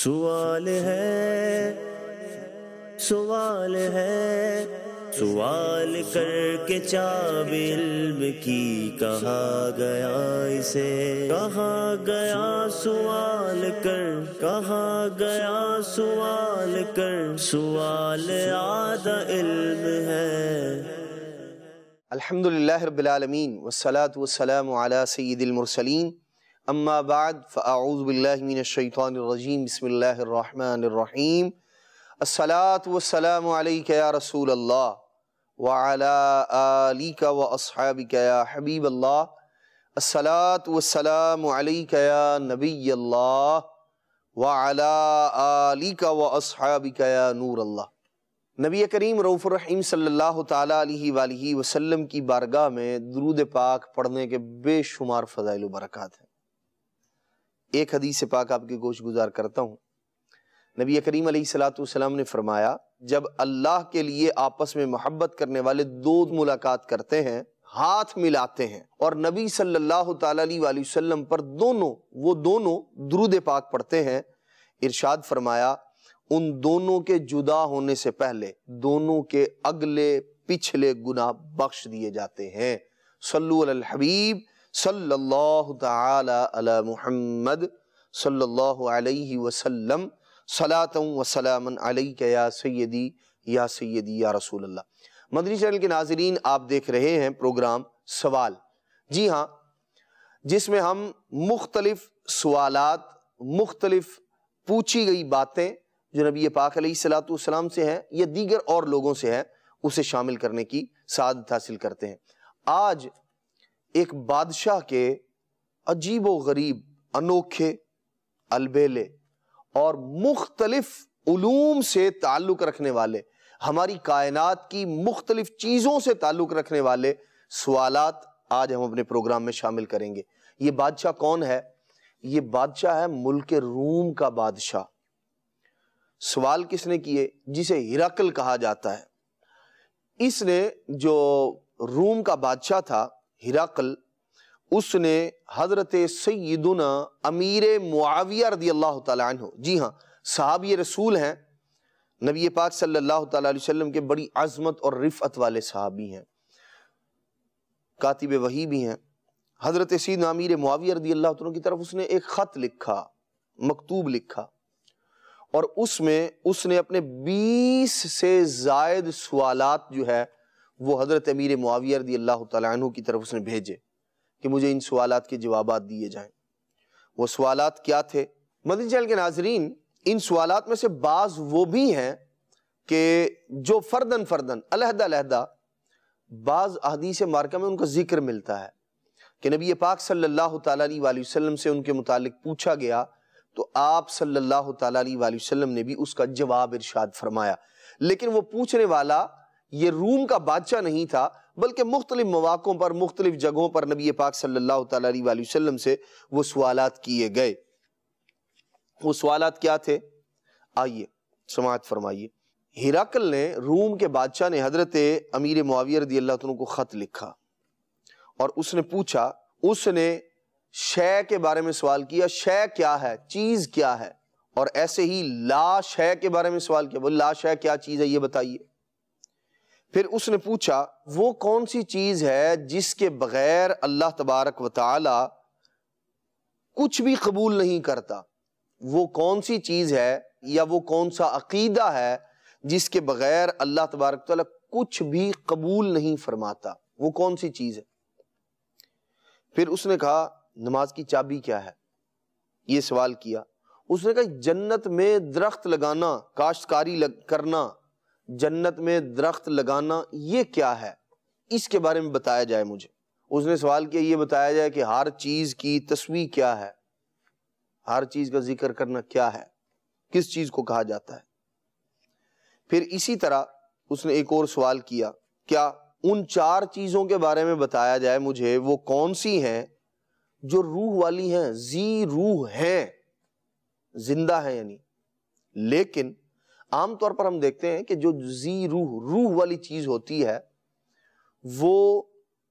سوال ہے سوال کر کے چاب علم کی کہا گیا اسے، کہا گیا سوال کر سوال آدھا علم ہے۔ الحمدللہ رب العالمین والصلاة والسلام علی سید المرسلین، اما بعد فاعوذ باللہ من الشیطان الرجیم، بسم اللہ الرحمن الرحیم۔ الصلاة والسلام علیک یا رسول اللہ وعلی آلیک واصحابک یا حبیب اللہ، الصلاة والسلام علیک یا نبی اللہ وعلی آلیک واصحابک یا نور اللہ۔ نبی کریم رؤوف الرحیم صلی اللہ تعالیٰ علیہ وآلہ وسلم کی بارگاہ میں درود پاک پڑھنے کے بے شمار فضائل و برکات ہیں۔ ایک حدیث پاک آپ کے گوش گزار کرتا ہوں۔ نبی کریم علیہ السلام نے فرمایا، جب اللہ کے لیے آپس میں محبت کرنے والے دو ملاقات کرتے ہیں، ہاتھ ملاتے ہیں اور نبی صلی اللہ تعالیٰ علیہ وآلہ وسلم پر وہ دونوں درود پاک پڑھتے ہیں، ارشاد فرمایا ان دونوں کے جدا ہونے سے پہلے دونوں کے اگلے پچھلے گناہ بخش دیے جاتے ہیں۔ صلو علی الحبیب صلی اللہ تعالی علی محمد صلی اللہ علیہ وسلم، صلاۃ و سلام علیک یا سیدی یا رسول اللہ۔ مدنی چینل کے ناظرین، آپ دیکھ رہے ہیں پروگرام سوال، جی ہاں، جس میں ہم مختلف سوالات، مختلف پوچھی گئی باتیں جو نبی پاک علیہ السلام سے ہیں یا دیگر اور لوگوں سے ہیں، اسے شامل کرنے کی سعادت حاصل کرتے ہیں۔ آج ایک بادشاہ کے عجیب و غریب، انوکھے، البیلے اور مختلف علوم سے تعلق رکھنے والے، ہماری کائنات کی مختلف چیزوں سے تعلق رکھنے والے سوالات آج ہم اپنے پروگرام میں شامل کریں گے۔ یہ بادشاہ کون ہے؟ یہ بادشاہ ہے ملک روم کا بادشاہ۔ سوال کس نے کیے؟ جسے ہرقل کہا جاتا ہے۔ اس نے، جو روم کا بادشاہ تھا ہرقل، اس نے حضرت سیدنا امیر معاویہ رضی اللہ تعالیٰ عنہ، جی ہاں، صحابی رسول ہیں، نبی پاک صلی اللہ تعالیٰ علیہ وسلم کے بڑی عظمت اور رفعت والے صحابی ہیں، کاتب وحی بھی ہیں۔ حضرت سیدنا امیر معاویہ رضی اللہ عنہ کی طرف اس نے ایک خط لکھا، مکتوب لکھا، اور اس میں اس نے اپنے 20 سے زائد سوالات جو ہے وہ حضرت امیر معاویہ رضی اللہ تعالیٰ عنہ کی طرف اس نے بھیجے کہ مجھے ان سوالات کے جوابات دیے جائیں۔ وہ سوالات کیا تھے؟ مدنی چینل کے ناظرین، ان سوالات میں سے بعض وہ بھی ہیں کہ جو فردن علیحدہ بعض احادیث مبارکہ میں ان کا ذکر ملتا ہے کہ نبی پاک صلی اللہ تعالیٰ علیہ وآلہ وسلم سے ان کے متعلق پوچھا گیا تو آپ صلی اللہ تعالیٰ علیہ وآلہ وسلم نے بھی اس کا جواب ارشاد فرمایا، لیکن وہ پوچھنے والا یہ روم کا بادشاہ نہیں تھا، بلکہ مختلف مواقعوں پر، مختلف جگہوں پر نبی پاک صلی اللہ تعالیٰ علیہ وآلہ وسلم سے وہ سوالات کیے گئے۔ وہ سوالات کیا تھے؟ آئیے سماعت فرمائیے۔ ہرقل نے، روم کے بادشاہ نے، حضرت امیر معاویہ رضی اللہ عنہ کو خط لکھا اور اس نے پوچھا، اس نے شے کے بارے میں سوال کیا، شے کیا ہے، چیز کیا ہے، اور ایسے ہی لا شے کے بارے میں سوال کیا، وہ لا شے کیا چیز ہے یہ بتائیے۔ پھر اس نے پوچھا وہ کون سی چیز ہے جس کے بغیر اللہ تبارک و تعالی کچھ بھی قبول نہیں کرتا، وہ کون سی چیز ہے یا وہ کون سا عقیدہ ہے جس کے بغیر اللہ تبارک و تعالی کچھ بھی قبول نہیں فرماتا، وہ کون سی چیز ہے۔ پھر اس نے کہا نماز کی چابی کیا ہے، یہ سوال کیا۔ اس نے کہا جنت میں درخت لگانا، کاشتکاری کرنا، جنت میں درخت لگانا یہ کیا ہے، اس کے بارے میں بتایا جائے مجھے۔ اس نے سوال کیا یہ بتایا جائے کہ ہر چیز کی تسبیح کیا ہے، ہر چیز کا ذکر کرنا کیا ہے، کس چیز کو کہا جاتا ہے۔ پھر اسی طرح اس نے ایک اور سوال کیا، کیا ان 4 چیزوں کے بارے میں بتایا جائے مجھے، وہ کون سی ہیں جو روح والی ہیں، ذی روح ہیں، زندہ ہیں یعنی، لیکن عام طور پر ہم دیکھتے ہیں کہ جو ذی روح والی چیز ہوتی ہے وہ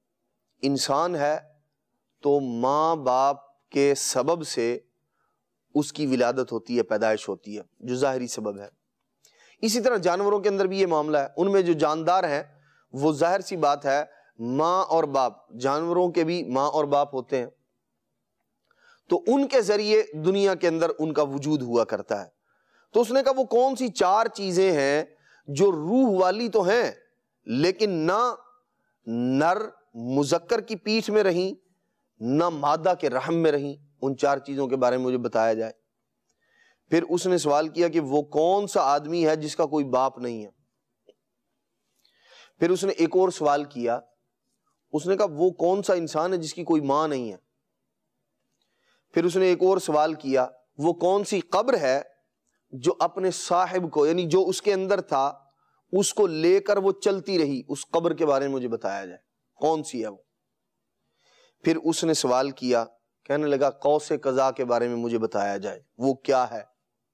انسان ہے تو ماں باپ کے سبب سے اس کی ولادت ہوتی ہے، پیدائش ہوتی ہے، جو ظاہری سبب ہے۔ اسی طرح جانوروں کے اندر بھی یہ معاملہ ہے، ان میں جو جاندار ہیں وہ ظاہر سی بات ہے ماں اور باپ، جانوروں کے بھی ماں اور باپ ہوتے ہیں، تو ان کے ذریعے دنیا کے اندر ان کا وجود ہوا کرتا ہے۔ تو اس نے کہا وہ کون سی 4 چیزیں ہیں جو روح والی تو ہیں لیکن نہ نر مذکر کی پیٹھ میں رہیں نہ مادہ کے رحم میں رہیں، ان 4 چیزوں کے بارے میں مجھے بتایا جائے۔ پھر اس نے سوال کیا کہ وہ کون سا آدمی ہے جس کا کوئی باپ نہیں ہے۔ پھر اس نے ایک اور سوال کیا، اس نے کہا وہ کون سا انسان ہے جس کی کوئی ماں نہیں ہے۔ پھر اس نے ایک اور سوال کیا، وہ کون سی قبر ہے جو اپنے صاحب کو، یعنی جو اس کے اندر تھا اس کو لے کر وہ چلتی رہی، اس قبر کے بارے میں مجھے بتایا جائے کون سی ہے وہ۔ پھر اس نے سوال کیا، کہنے لگا قوس قزح کے بارے میں مجھے بتایا جائے وہ کیا ہے۔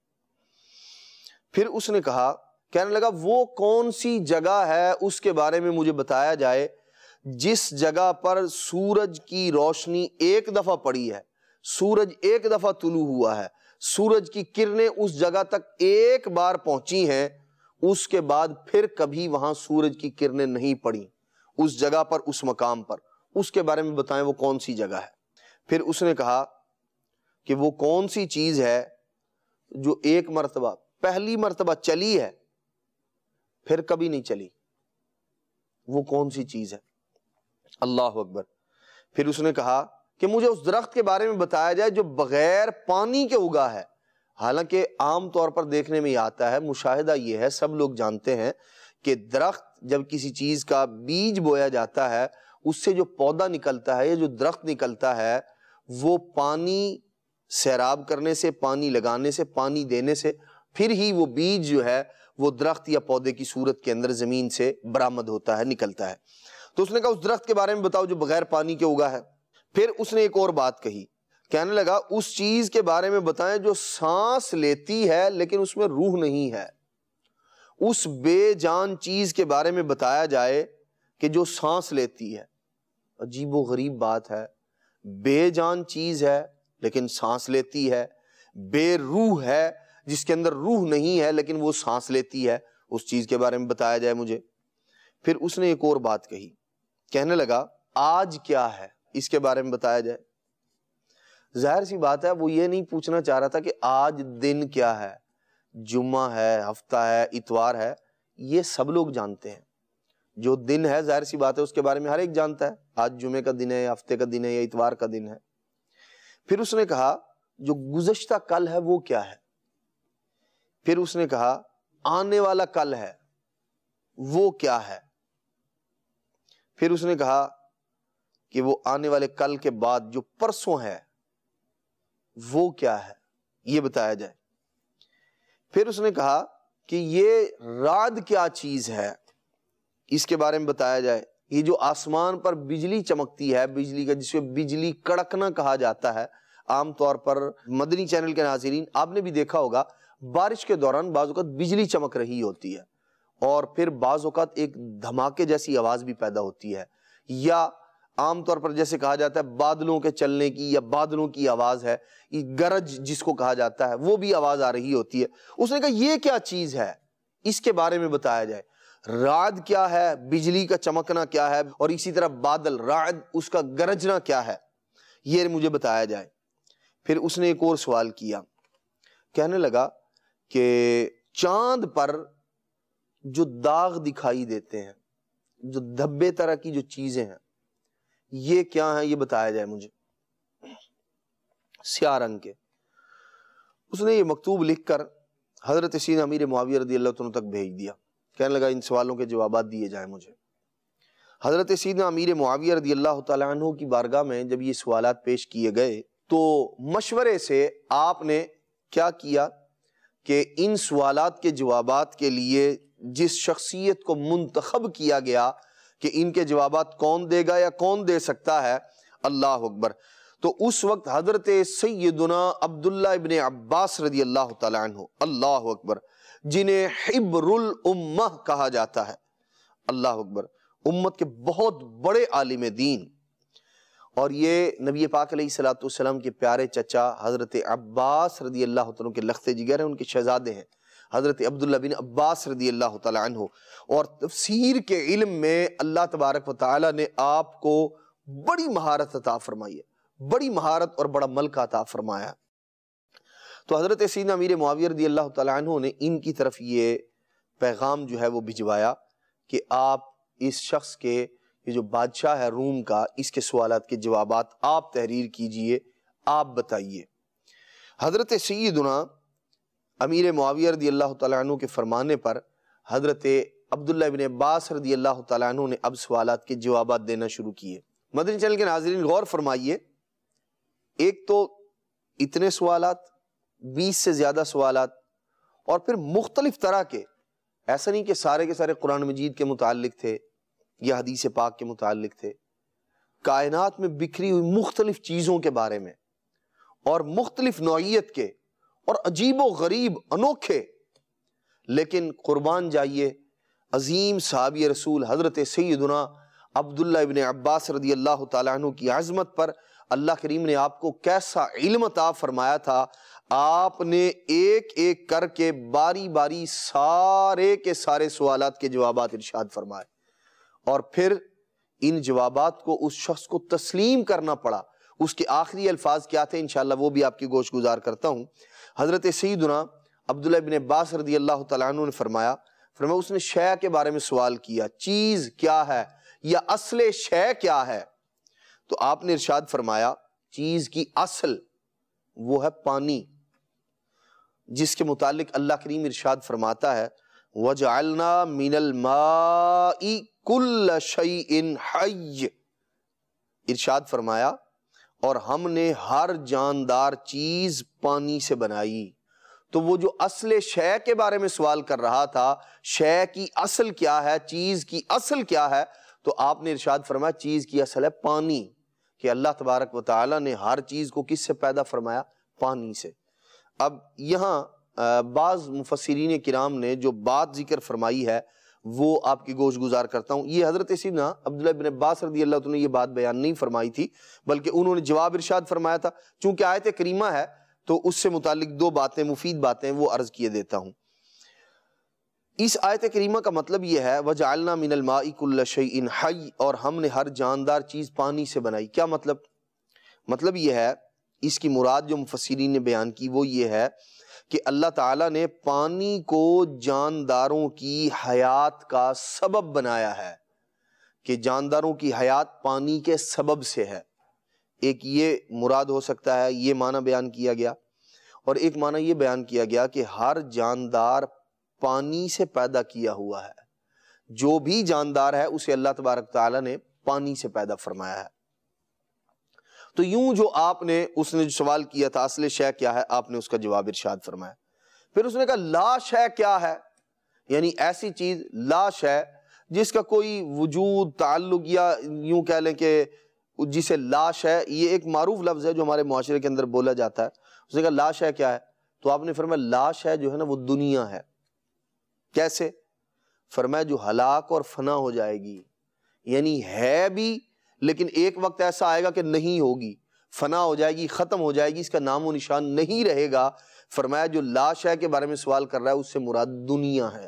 پھر اس نے کہا، کہنے لگا وہ کون سی جگہ ہے اس کے بارے میں مجھے بتایا جائے جس جگہ پر سورج کی روشنی ایک دفعہ پڑی ہے، سورج ایک دفعہ طلوع ہوا ہے، سورج کی کرنیں اس جگہ تک ایک بار پہنچی ہیں، اس کے بعد پھر کبھی وہاں سورج کی کرنیں نہیں پڑی اس جگہ پر، اس مقام پر، اس کے بارے میں بتائیں وہ کون سی جگہ ہے۔ پھر اس نے کہا کہ وہ کون سی چیز ہے جو ایک مرتبہ، پہلی مرتبہ چلی ہے پھر کبھی نہیں چلی، وہ کون سی چیز ہے؟ اللہ اکبر۔ پھر اس نے کہا کہ مجھے اس درخت کے بارے میں بتایا جائے جو بغیر پانی کے اگا ہے۔ حالانکہ عام طور پر دیکھنے میں یہ آتا ہے، مشاہدہ یہ ہے، سب لوگ جانتے ہیں کہ درخت جب کسی چیز کا بیج بویا جاتا ہے اس سے جو پودا نکلتا ہے یا جو درخت نکلتا ہے وہ پانی سیراب کرنے سے، پانی لگانے سے، پانی دینے سے پھر ہی وہ بیج جو ہے وہ درخت یا پودے کی صورت کے اندر زمین سے برآمد ہوتا ہے، نکلتا ہے۔ تو اس نے کہا اس درخت کے بارے میں بتاؤ جو بغیر پانی کے اگا ہے۔ پھر اس نے ایک اور بات کہی، کہنے لگا اس چیز کے بارے میں بتائیں جو سانس لیتی ہے لیکن اس میں روح نہیں ہے، اس بے جان چیز کے بارے میں بتایا جائے کہ جو سانس لیتی ہے۔ عجیب و غریب بات ہے، بے جان چیز ہے لیکن سانس لیتی ہے، بے روح ہے جس کے اندر روح نہیں ہے لیکن وہ سانس لیتی ہے، اس چیز کے بارے میں بتایا جائے مجھے۔ پھر اس نے ایک اور بات کہی، کہنے لگا آج کیا ہے اس کے بارے میں بتایا جائے۔ ظاہر سی بات ہے وہ یہ نہیں پوچھنا چاہ رہا تھا کہ آج دن کیا ہے، جمعہ ہے، ہفتہ ہے، اتوار ہے، یہ سب لوگ جانتے ہیں۔ جو دن ہے ظاہر سی بات ہے اس کے بارے میں ہر ایک جانتا ہے، آج جمعے کا دن ہے، ہفتے کا دن ہے یا اتوار کا دن ہے۔ پھر اس نے کہا جو گزشتہ کل ہے وہ کیا ہے۔ پھر اس نے کہا آنے والا کل ہے وہ کیا ہے۔ پھر اس نے کہا کہ وہ آنے والے کل کے بعد جو پرسوں ہے وہ کیا ہے، یہ بتایا جائے۔ پھر اس نے کہا کہ یہ رعد کیا چیز ہے، اس کے بارے میں بتایا جائے۔ یہ جو آسمان پر بجلی چمکتی ہے، بجلی کا جس کو بجلی کڑکنا کہا جاتا ہے، عام طور پر مدنی چینل کے ناظرین آپ نے بھی دیکھا ہوگا بارش کے دوران بعض اوقات بجلی چمک رہی ہوتی ہے اور پھر بعض اوقات ایک دھماکے جیسی آواز بھی پیدا ہوتی ہے، یا عام طور پر جیسے کہا جاتا ہے بادلوں کے چلنے کی یا بادلوں کی آواز ہے، یہ گرج جس کو کہا جاتا ہے وہ بھی آواز آ رہی ہوتی ہے۔ اس نے کہا یہ کیا چیز ہے، اس کے بارے میں بتایا جائے۔ رعد کیا ہے، بجلی کا چمکنا کیا ہے، اور اسی طرح بادل رعد اس کا گرجنا کیا ہے، یہ مجھے بتایا جائے۔ پھر اس نے ایک اور سوال کیا، کہنے لگا کہ چاند پر جو داغ دکھائی دیتے ہیں، جو دھبے طرح کی جو چیزیں ہیں، یہ کیا ہیں، یہ بتایا جائے مجھے، سیاہ رنگ کے۔ اس نے یہ مکتوب لکھ کر حضرت سیدنا امیر معاویہ رضی اللہ عنہ تک بھیج دیا، کہنے لگا ان سوالوں کے جوابات دیے جائیں مجھے۔ حضرت سیدنا امیر معاویہ رضی اللہ تعالیٰ عنہ کی بارگاہ میں جب یہ سوالات پیش کیے گئے تو مشورے سے آپ نے کیا کیا کہ ان سوالات کے جوابات کے لیے جس شخصیت کو منتخب کیا گیا کہ ان کے جوابات کون دے گا یا کون دے سکتا ہے، اللہ اکبر، تو اس وقت حضرت سیدنا عبداللہ ابن عباس رضی اللہ تعالیٰ عنہ، اللہ اکبر، جنہیں حبر الامہ کہا جاتا ہے، اللہ اکبر، امت کے بہت بڑے عالم دین، اور یہ نبی پاک علیہ الصلوۃ والسلام کے پیارے چچا حضرت عباس رضی اللہ تعالیٰ کے لخت جگر ہیں، ان کے شہزادے ہیں حضرت عبداللہ بن عباس رضی اللہ تعالیٰ عنہ. اور تفسیر کے علم میں اللہ تبارک و تعالیٰ نے آپ کو بڑی مہارت عطا فرمائی ہے، بڑی مہارت اور بڑا ملکہ عطا فرمایا. تو حضرت سیدنا امیر معاویہ رضی اللہ تعالیٰ عنہ نے ان کی طرف یہ پیغام جو ہے وہ بھجوایا کہ آپ اس شخص کے، یہ جو بادشاہ ہے روم کا، اس کے سوالات کے جوابات آپ تحریر کیجئے، آپ بتائیے. حضرت سیدنا امیر معاویہ رضی اللہ تعالیٰ عنہ کے فرمانے پر حضرت عبداللہ بن عباس رضی اللہ تعالیٰ عنہ نے اب سوالات کے جوابات دینا شروع کیے. مدنی چینل کے ناظرین غور فرمائیے، ایک تو اتنے سوالات، 20 سے زیادہ سوالات، اور پھر مختلف طرح کے، ایسا نہیں کہ سارے کے سارے قرآن مجید کے متعلق تھے یا حدیث پاک کے متعلق تھے، کائنات میں بکھری ہوئی مختلف چیزوں کے بارے میں اور مختلف نوعیت کے اور عجیب و غریب انوکھے، لیکن قربان جائیے عظیم صحابی رسول حضرت سیدنا عبداللہ ابن عباس رضی اللہ تعالیٰ عنہ کی عظمت پر اللہ کریم نے آپ کو کیسا علم عطا فرمایا تھا. آپ نے ایک ایک کر کے باری باری سارے کے سارے سوالات کے جوابات ارشاد فرمائے، اور پھر ان جوابات کو اس شخص کو تسلیم کرنا پڑا. اس کے آخری الفاظ کیا تھے انشاءاللہ وہ بھی آپ کی گوش گزار کرتا ہوں. حضرت سیدنا عبداللہ بن عباس رضی اللہ تعالیٰ عنہ نے فرمایا اس نے شے کے بارے میں سوال کیا، چیز کیا ہے یا اصل شے کیا ہے؟ تو آپ نے ارشاد فرمایا چیز کی اصل وہ ہے پانی، جس کے متعلق اللہ کریم ارشاد فرماتا ہے وَجَعَلْنَا مِنَ الْمَاءِ كُلَّ شَيْءٍ حَيٍّ. ارشاد فرمایا اور ہم نے ہر جاندار چیز پانی سے بنائی. تو وہ جو اصل شے کے بارے میں سوال کر رہا تھا، شے کی اصل کیا ہے، چیز کی اصل کیا ہے، تو آپ نے ارشاد فرمایا چیز کی اصل ہے پانی، کہ اللہ تبارک و تعالیٰ نے ہر چیز کو کس سے پیدا فرمایا؟ پانی سے. اب یہاں بعض مفسرین کرام نے جو بات ذکر فرمائی ہے وہ آپ کی گوش گزار کرتا ہوں. یہ حضرت سیدنا عبداللہ بن عباس رضی اللہ عنہ نے یہ بات بیان نہیں فرمائی تھی، بلکہ انہوں نے جواب ارشاد فرمایا تھا. چونکہ آیت کریمہ ہے تو اس سے متعلق دو باتیں، مفید باتیں وہ عرض کیے دیتا ہوں. اس آیت کریمہ کا مطلب یہ ہے وَجَعَلْنَا مِنَ الْمَاءِ كُلَّ شَيْءٍ حَيٍّ، اور ہم نے ہر جاندار چیز پانی سے بنائی. کیا مطلب؟ مطلب یہ ہے، اس کی مراد جو مفسرین نے بیان کی وہ یہ ہے کہ اللہ تعالیٰ نے پانی کو جانداروں کی حیات کا سبب بنایا ہے، کہ جانداروں کی حیات پانی کے سبب سے ہے. ایک یہ مراد ہو سکتا ہے، یہ معنی بیان کیا گیا، اور ایک معنی یہ بیان کیا گیا کہ ہر جاندار پانی سے پیدا کیا ہوا ہے. جو بھی جاندار ہے اسے اللہ تبارک تعالیٰ نے پانی سے پیدا فرمایا ہے. تو یوں جو آپ نے، اس نے جو سوال کیا تھا اصل شے کیا ہے، آپ نے اس کا جواب ارشاد فرمایا. پھر اس نے کہا لا شے کیا ہے، یعنی ایسی چیز لا شے جس کا کوئی وجود، تعلق، یا یوں کہہ لیں کہ جسے لا شے، یہ ایک معروف لفظ ہے جو ہمارے معاشرے کے اندر بولا جاتا ہے. اس نے کہا لا شے کیا ہے، تو آپ نے فرمایا لا شے جو ہے نا وہ دنیا ہے. کیسے؟ فرمایا جو ہلاک اور فنا ہو جائے گی، یعنی ہے بھی لیکن ایک وقت ایسا آئے گا کہ نہیں ہوگی، فنا ہو جائے گی، ختم ہو جائے گی، اس کا نام و نشان نہیں رہے گا. فرمایا جو لا شے کے بارے میں سوال کر رہا ہے اس سے مراد دنیا ہے.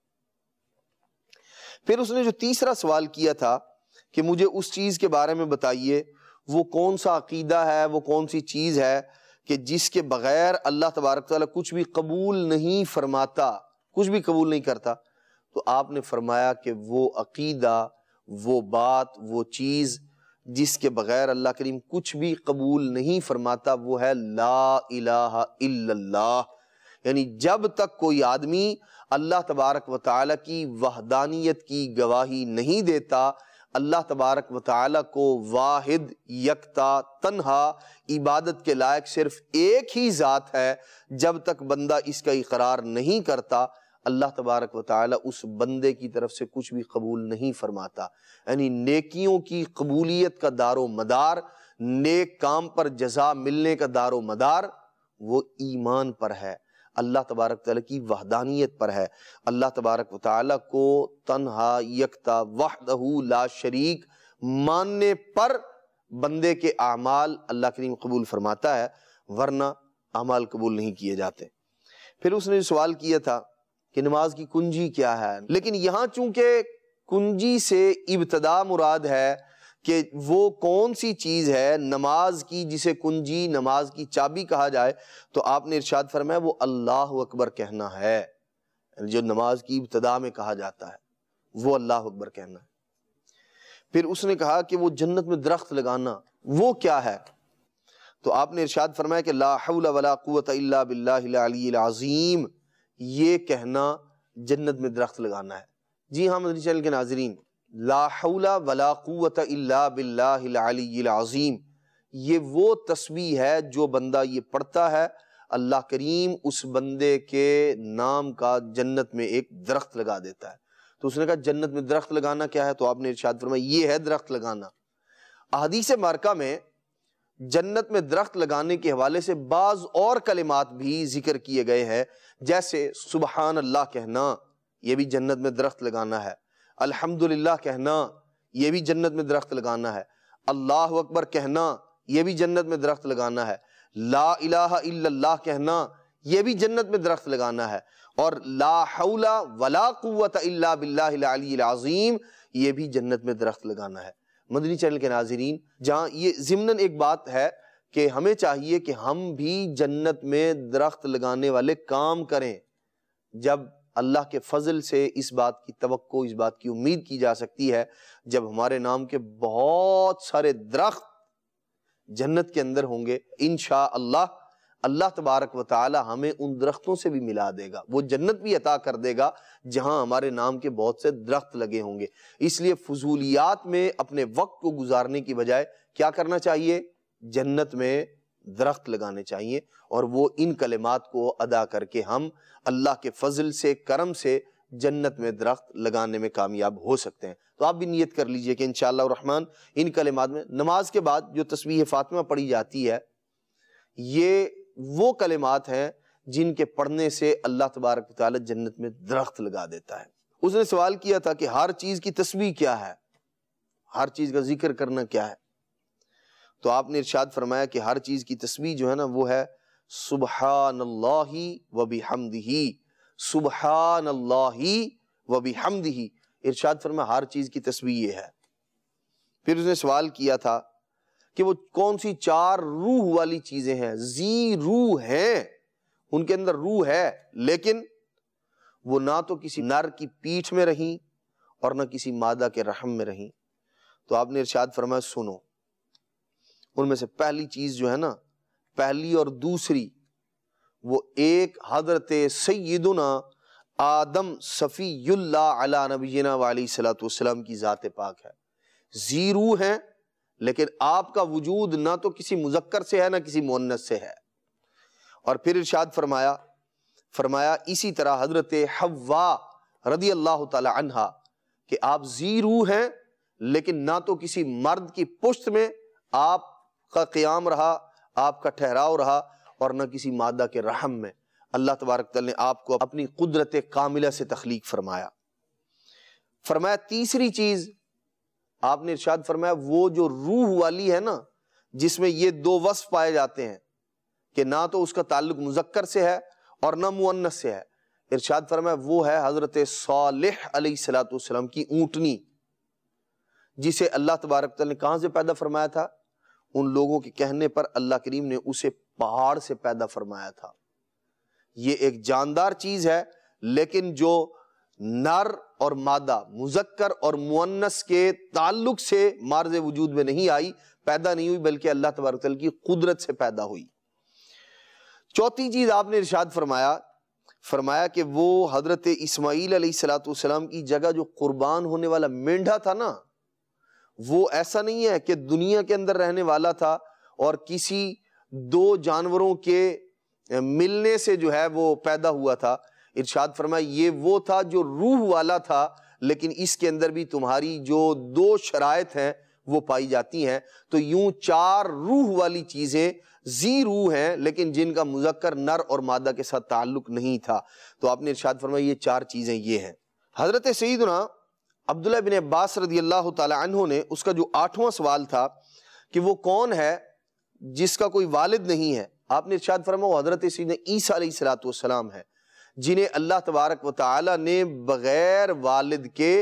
پھر اس نے جو تیسرا سوال کیا تھا کہ مجھے اس چیز کے بارے میں بتائیے، وہ کون سا عقیدہ ہے، وہ کون سی چیز ہے کہ جس کے بغیر اللہ تبارک تعالیٰ کچھ بھی قبول نہیں فرماتا، کچھ بھی قبول نہیں کرتا. تو آپ نے فرمایا کہ وہ عقیدہ، وہ بات، وہ چیز جس کے بغیر اللہ کریم کچھ بھی قبول نہیں فرماتا وہ ہے لا الہ الا اللہ. یعنی جب تک کوئی آدمی اللہ تبارک و تعالیٰ کی وحدانیت کی گواہی نہیں دیتا، اللہ تبارک و تعالیٰ کو واحد، یکتا، تنہا، عبادت کے لائق صرف ایک ہی ذات ہے، جب تک بندہ اس کا اقرار نہیں کرتا اللہ تبارک و تعالیٰ اس بندے کی طرف سے کچھ بھی قبول نہیں فرماتا. یعنی نیکیوں کی قبولیت کا دار و مدار، نیک کام پر جزا ملنے کا دار و مدار وہ ایمان پر ہے، اللہ تبارک تعالیٰ کی وحدانیت پر ہے. اللہ تبارک و تعالیٰ کو تنہا، یکتا، وحدہ لا شریک ماننے پر بندے کے اعمال اللہ کریم قبول فرماتا ہے، ورنہ اعمال قبول نہیں کیے جاتے۔ پھر اس نے سوال کیا تھا کہ نماز کی کنجی کیا ہے، لیکن یہاں چونکہ کنجی سے ابتدا مراد ہے کہ وہ کون سی چیز ہے نماز کی جسے کنجی، نماز کی چابی کہا جائے، تو آپ نے ارشاد فرمایا وہ اللہ اکبر کہنا ہے۔ جو نماز کی ابتدا میں کہا جاتا ہے وہ اللہ اکبر کہنا ہے۔ پھر اس نے کہا کہ وہ جنت میں درخت لگانا وہ کیا ہے، تو آپ نے ارشاد فرمایا کہ لا حول ولا قوت الا باللہ العلی العظیم، یہ کہنا جنت میں درخت لگانا ہے۔ جی ہاں مدنی چینل کے ناظرین، لا حول ولا قوت الا باللہ العلی العظیم، یہ وہ تسبیح ہے جو بندہ یہ پڑھتا ہے، اللہ کریم اس بندے کے نام کا جنت میں ایک درخت لگا دیتا ہے۔ تو اس نے کہا جنت میں درخت لگانا کیا ہے، تو آپ نے ارشاد فرمایا یہ ہے درخت لگانا۔ احادیث مبارکہ میں جنت میں درخت لگانے کے حوالے سے بعض اور کلمات بھی ذکر کیے گئے ہیں، جیسے سبحان اللہ کہنا، یہ بھی جنت میں درخت لگانا ہے۔ الحمدللہ کہنا، یہ بھی جنت میں درخت لگانا ہے۔ اللہ اکبر کہنا، یہ بھی جنت میں درخت لگانا ہے۔ لا الہ الا اللہ کہنا، یہ بھی جنت میں درخت لگانا ہے۔ اور لا حول ولا قوت الا باللہ العلی العظیم، یہ بھی جنت میں درخت لگانا ہے۔ مدنی چینل کے ناظرین، جہاں یہ ضمناً ایک بات ہے کہ ہمیں چاہیے کہ ہم بھی جنت میں درخت لگانے والے کام کریں۔ جب اللہ کے فضل سے اس بات کی توقع، اس بات کی امید کی جا سکتی ہے جب ہمارے نام کے بہت سارے درخت جنت کے اندر ہوں گے، انشاءاللہ اللہ تبارک و تعالی ہمیں ان درختوں سے بھی ملا دے گا، وہ جنت بھی عطا کر دے گا جہاں ہمارے نام کے بہت سے درخت لگے ہوں گے۔ اس لیے فضولیات میں اپنے وقت کو گزارنے کی بجائے کیا کرنا چاہیے؟ جنت میں درخت لگانے چاہیے، اور وہ ان کلمات کو ادا کر کے ہم اللہ کے فضل سے، کرم سے جنت میں درخت لگانے میں کامیاب ہو سکتے ہیں۔ تو آپ بھی نیت کر لیجئے کہ انشاءاللہ الرحمن ان کلمات میں، نماز کے بعد جو تسبیح فاطمہ پڑھی جاتی ہے، یہ وہ کلمات ہیں جن کے پڑھنے سے اللہ تبارک و تعالی جنت میں درخت لگا دیتا ہے۔ اس نے سوال کیا تھا کہ ہر چیز کی تسبیح کیا ہے، ہر چیز کا ذکر کرنا کیا ہے، تو آپ نے ارشاد فرمایا کہ ہر چیز کی تسبیح جو ہے نا وہ ہے سبحان اللہ و بحمدہ، سبحان اللہ و بحمدہ، ارشاد فرمایا ہر چیز کی تسبیح یہ ہے۔ پھر اس نے سوال کیا تھا کہ وہ کون سی چار روح والی چیزیں ہیں، ذی روح ہیں، ان کے اندر روح ہے لیکن وہ نہ تو کسی نر کی پیٹھ میں رہیں اور نہ کسی مادہ کے رحم میں رہیں، تو آپ نے ارشاد فرمایا سنو، ان میں سے پہلی چیز جو ہے نا، پہلی اور دوسری، وہ ایک حضرت سیدنا آدم صفی اللہ علی نبینا علیہ الصلوۃ والسلام کی ذات پاک ہے، ذی روح ہیں لیکن آپ کا وجود نہ تو کسی مذکر سے ہے نہ کسی مؤنث سے ہے۔ اور پھر ارشاد فرمایا اسی طرح حضرت حوا رضی اللہ تعالی عنہا کہ آپ ذی روح ہیں لیکن نہ تو کسی مرد کی پشت میں آپ کا قیام رہا، آپ کا ٹھہراؤ رہا، اور نہ کسی مادہ کے رحم میں۔ اللہ تبارک تعالی نے آپ کو اپنی قدرت کاملہ سے تخلیق فرمایا تیسری چیز آپ نے ارشاد فرمایا وہ جو روح والی ہے نا، جس میں یہ دو وصف پائے جاتے ہیں کہ نہ تو اس کا تعلق مذکر سے ہے اور نہ مؤنث سے ہے، ارشاد فرمایا وہ ہے حضرت صالح علیہ الصلوۃ والسلام کی اونٹنی، جسے اللہ تبارک تعالی نے کہاں سے پیدا فرمایا تھا؟ ان لوگوں کے کہنے پر اللہ کریم نے اسے پہاڑ سے پیدا فرمایا تھا۔ یہ ایک جاندار چیز ہے لیکن جو نر اور مادہ، مذکر اور مؤنث کے تعلق سے مارز وجود میں نہیں آئی، پیدا نہیں ہوئی، بلکہ اللہ تبارک تعالی کی قدرت سے پیدا ہوئی۔ چوتھی چیز آپ نے ارشاد فرمایا کہ وہ حضرت اسماعیل علیہ الصلوۃ والسلام کی جگہ جو قربان ہونے والا مینڈھا تھا نا، وہ ایسا نہیں ہے کہ دنیا کے اندر رہنے والا تھا اور کسی دو جانوروں کے ملنے سے جو ہے وہ پیدا ہوا تھا، ارشاد فرمایا یہ وہ تھا جو روح والا تھا، لیکن اس کے اندر بھی تمہاری جو دو شرائط ہیں وہ پائی جاتی ہیں۔ تو یوں چار روح والی چیزیں ذی روح ہیں لیکن جن کا مذکر نر اور مادہ کے ساتھ تعلق نہیں تھا، تو آپ نے ارشاد فرمایا یہ چار چیزیں یہ ہیں۔ حضرت سیدنا عبداللہ بن عباس رضی اللہ تعالی عنہ نے اس کا جو 8واں سوال تھا کہ وہ کون ہے جس کا کوئی والد نہیں ہے؟ آپ نے ارشاد فرمایا وہ حضرت سیدنا عیسیٰ علیہ السلام ہے، جنہیں اللہ تبارک و تعالی نے بغیر والد کے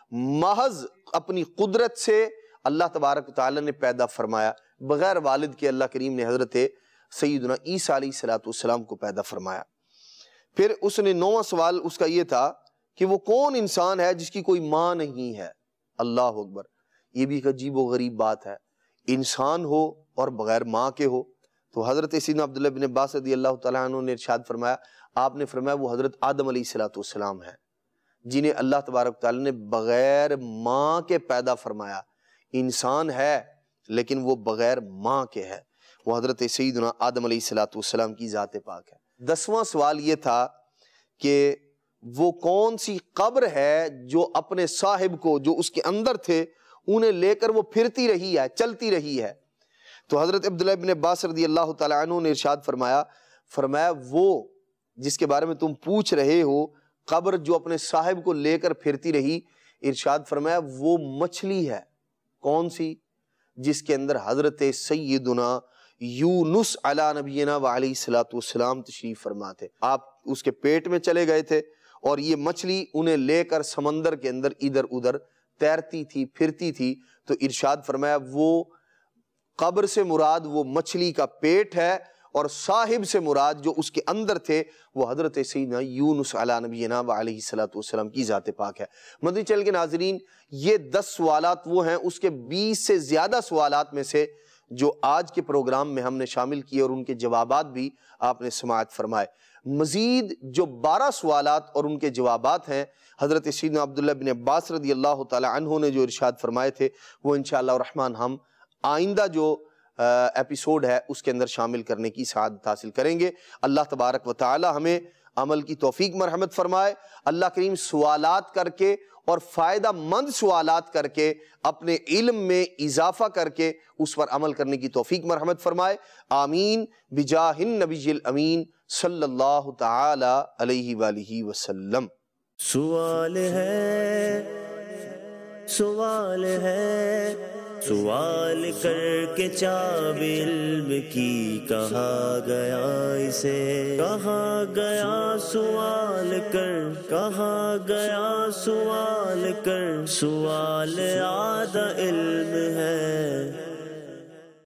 محض اپنی قدرت سے اللہ تبارک و تعالی نے پیدا فرمایا۔ بغیر والد کے اللہ کریم نے حضرت سیدنا عیسیٰ علیہ السلام کو پیدا فرمایا۔ پھر اس نے 9واں سوال اس کا یہ تھا کہ وہ کون انسان ہے جس کی کوئی ماں نہیں ہے؟ اللہ اکبر، یہ بھی ایک عجیب و غریب بات ہے، انسان ہو اور بغیر ماں کے ہو۔ تو حضرت سیدنا عبداللہ بن عباس رضی اللہ تعالیٰ عنہ نے ارشاد فرمایا، آپ نے فرمایا وہ حضرت آدم علیہ السلام ہے، جنہیں اللہ تبارک تعالیٰ نے بغیر ماں کے پیدا فرمایا۔ انسان ہے لیکن وہ بغیر ماں کے ہے، وہ حضرت سیدنا آدم علیہ السلام کی ذات پاک ہے۔ 10واں سوال یہ تھا کہ وہ کون سی قبر ہے جو اپنے صاحب کو، جو اس کے اندر تھے، انہیں لے کر وہ پھرتی رہی ہے، چلتی رہی ہے؟ تو حضرت عبداللہ بن عباس رضی اللہ تعالیٰ عنہ نے ارشاد فرمایا وہ جس کے بارے میں تم پوچھ رہے ہو، قبر جو اپنے صاحب کو لے کر پھرتی رہی، ارشاد فرمایا وہ مچھلی ہے۔ کون سی؟ جس کے اندر حضرت سیدنا یونس علی نبینا و علیہ السلام تشریف فرما تھے۔ آپ اس کے پیٹ میں چلے گئے تھے اور یہ مچھلی انہیں لے کر سمندر کے اندر ادھر ادھر تیرتی تھی، پھرتی تھی۔ تو ارشاد فرمایا وہ قبر سے مراد وہ مچھلی کا پیٹ ہے، اور صاحب سے مراد جو اس کے اندر تھے وہ حضرت سیدنا یونس علی نبینا و علیہ السلام کی ذات پاک ہے۔ مدنی چینل کے ناظرین، یہ 10 سوالات وہ ہیں، اس کے 20 سے زیادہ سوالات میں سے جو آج کے پروگرام میں ہم نے شامل کیے اور ان کے جوابات بھی آپ نے سماعت فرمائے۔ مزید جو 12 سوالات اور ان کے جوابات ہیں، حضرت سیدنا عبداللہ بن عباس رضی اللہ تعالی عنہ نے جو ارشاد فرمائے تھے، وہ انشاءاللہ الرحمن ہم آئندہ جو ایپیسوڈ ہے اس کے اندر شامل کرنے کی سعادت حاصل کریں گے۔ اللہ تبارک و تعالی ہمیں عمل کی توفیق مرحمت فرمائے۔ اللہ کریم سوالات کر کے اور فائدہ مند سوالات کر کے اپنے علم میں اضافہ کر کے اس پر عمل کرنے کی توفیق مرحمت فرمائے۔ آمین بجاہ النبی الامین صلی اللہ تعالی علیہ وآلہ وسلم۔ سوال ہے سوال کر کے چاب علم کی کہا گیا اسے، کہا گیا سوال کر، کہا گیا سوال کر، سوال آدھا علم ہے۔